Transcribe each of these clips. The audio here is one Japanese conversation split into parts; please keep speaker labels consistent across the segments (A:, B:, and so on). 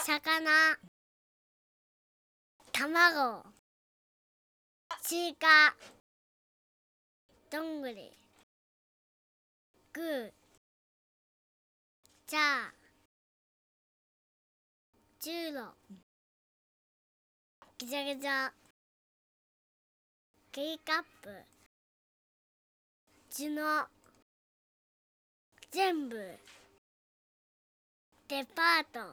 A: 魚、卵、スイカ、どんぐり、グー、チャー、ジューロ、ギザギザ、ケイカップ、ジュノ、全部、デパート、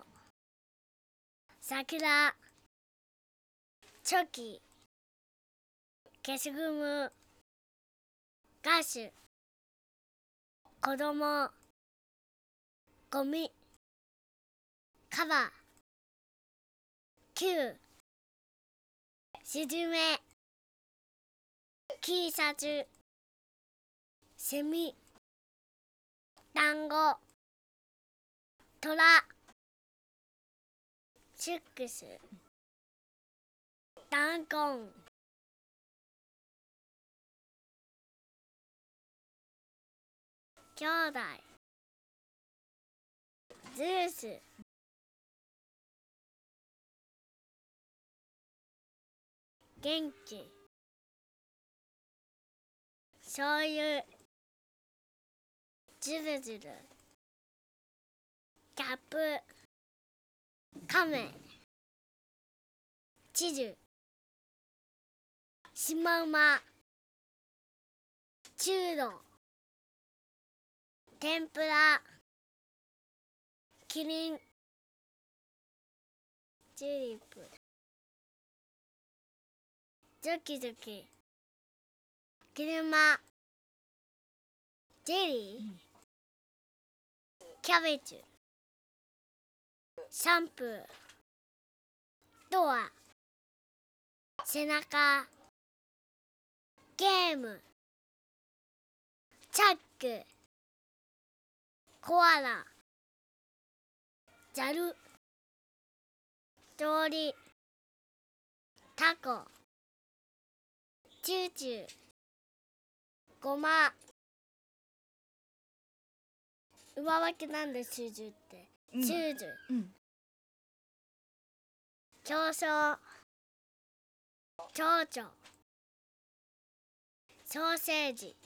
A: 桜、チョキ、消しゴム、ガッシュ、子供、ゴミ、カバ、キュー、スズメ、Tシャツ、セミ、団子、トラ、シュックス、ダンコン、兄弟、ジュース、元気、醤油、ジュルジュル、キャップ、カメ、チジュ、シマウマ、チューロ、天ぷら、キリン、チューリップ、ゾキゾキ、車、ジェリー、キャベツ、シャンプー、ドア、背中、ゲーム、チャック、コアラ、ザル、鳥、タコ、チューチュー、ゴマ、上履きなんでシューズって、シューズ、競争、蝶々、ソーセージ、